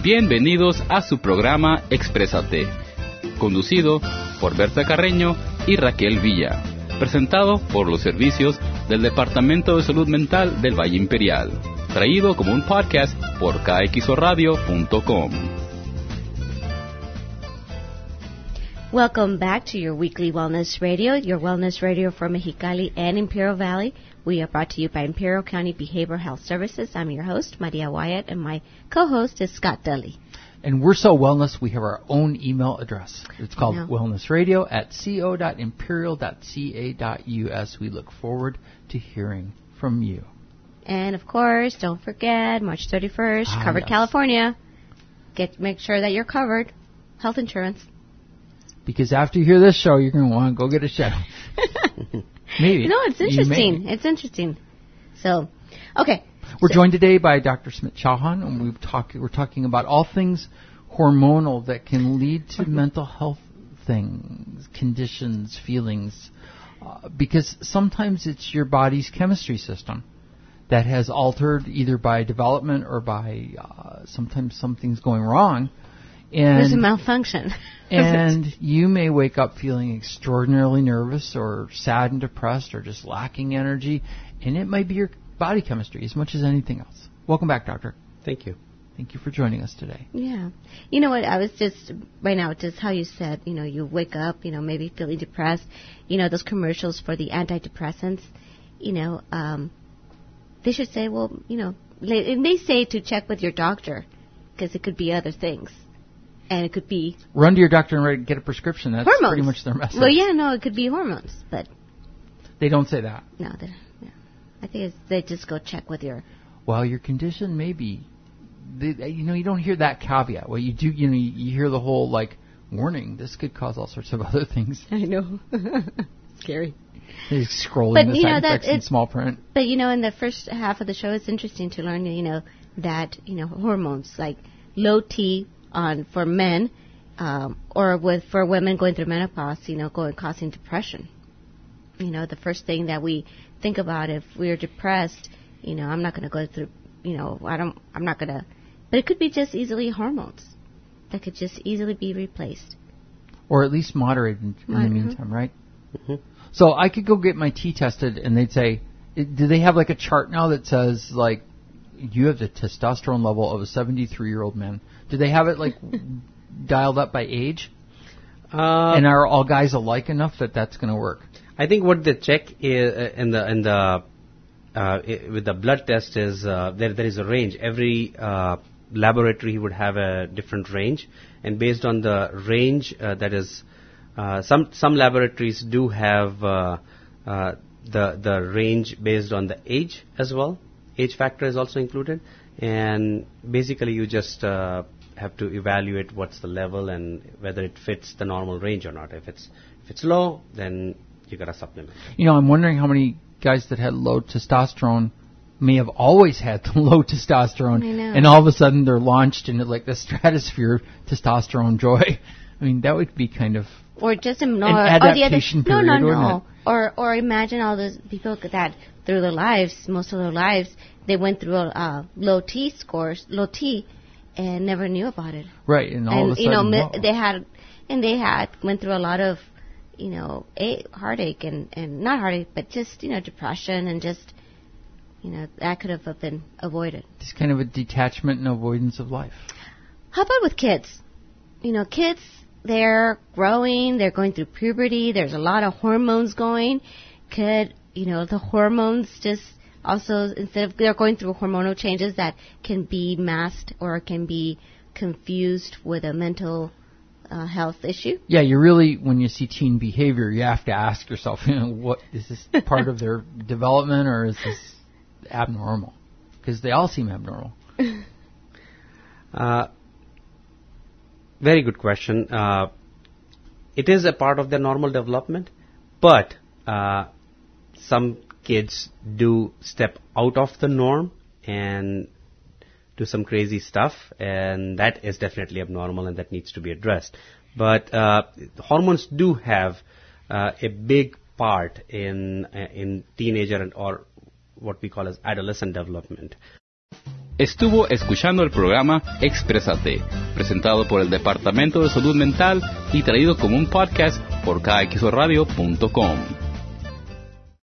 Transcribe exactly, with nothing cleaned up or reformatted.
Bienvenidos a su programa Exprésate, conducido por Berta Carreño y Raquel Villa, presentado por los servicios del Departamento de Salud Mental del Valle Imperial, traído como un podcast por K X O radio punto com. Welcome back to your weekly wellness radio, your wellness radio for Mexicali and Imperial Valley. We are brought to you by Imperial County Behavioral Health Services. I'm your host, Maria Wyatt, and my co-host is Scott Dully. And we're so wellness, we have our own email address. It's called wellnessradio at co dot imperial dot c a dot u s. We look forward to hearing from you. And, of course, don't forget, March thirty-first, ah, Covered yes. California. Get Make sure that you're covered. Health insurance. Because after you hear this show, you're going to want to go get a check. Maybe. No, it's interesting. It's interesting. So, okay. We're so. joined today by Doctor Smit Chauhan, and we've talk, we're talking about all things hormonal that can lead to mental health things, conditions, feelings, uh, because sometimes it's your body's chemistry system that has altered either by development or by uh, sometimes something's going wrong. And There's a malfunction. And you may wake up feeling extraordinarily nervous or sad and depressed or just lacking energy, and it might be your body chemistry as much as anything else. Welcome back, Doctor. Thank you. Thank you for joining us today. Yeah. You know what, I was just, right now, just how you said, you know, you wake up, you know, maybe feeling depressed. You know, those commercials for the antidepressants, you know, um, they should say, well, you know, and they say to check with your doctor because it could be other things. And it could be... Run to your doctor and write, get a prescription. That's hormones. Pretty much their message. Well, yeah, no, it could be hormones, but... They don't say that. No, they, no. I think it's, they just go check with your... Well, your condition may be... They, you know, you don't hear that caveat. Well, you do, you know, you, you hear the whole, like, warning, this could cause all sorts of other things. I know. Scary. They're scrolling but, the you know, side that effects in small print. But, you know, in the first half of the show, it's interesting to learn, you know, that, you know, hormones, like low T on for men... Um, or with for women going through menopause, you know, going causing depression. You know, the first thing that we think about if we're depressed, you know, I'm not going to go through, you know, I don't, I'm not going to, but it could be just easily hormones that could just easily be replaced. Or at least moderated in, in mm-hmm. the meantime, right? Mm-hmm. So I could go get my T tested, and they'd say, do they have like a chart now that says like you have the testosterone level of a seventy-three-year-old man? Do they have it like? dialed up by age? Uh, and are all guys alike enough that that's going to work? I think what they check is, uh, in the in the uh, I, with the blood test is uh, there there is a range. Every uh, laboratory would have a different range, and based on the range uh, that is uh, some some laboratories do have uh, uh, the the range based on the age as well. Age factor is also included, and basically you just uh, have to evaluate what's the level and whether it fits the normal range or not. If it's if it's low, then you got to supplement. You know, I'm wondering how many guys that had low testosterone may have always had the low testosterone, and all of a sudden they're launched into like the stratosphere testosterone joy. I mean, that would be kind of or just an adaptation or the other, period. No, no, no. It? Or or imagine all those people that through their lives, most of their lives, they went through uh, low T scores, low T. And never knew about it. Right, and all and, of a sudden, you know, mi- they had, and they had went through a lot of, you know, a- heartache and and not heartache, but just you know, depression and just, you know, that could have been avoided. It's kind of a detachment and avoidance of life. How about with kids? You know, kids, they're growing, they're going through puberty. There's a lot of hormones going. Could you know the hormones just also, instead of they're going through hormonal changes that can be masked or can be confused with a mental uh, health issue? Yeah, you really, when you see teen behavior, you have to ask yourself, you know, what is this part of their development or is this abnormal? Because they all seem abnormal. Uh, very good question. Uh, it is a part of their normal development, but uh, some kids do step out of the norm and do some crazy stuff, and that is definitely abnormal and that needs to be addressed. But uh, hormones do have uh, a big part in uh, in teenager and or what we call as adolescent development. Estuvo escuchando el programa Exprésate, presentado por el Departamento de Salud Mental y traído como un podcast por K X O radio punto com.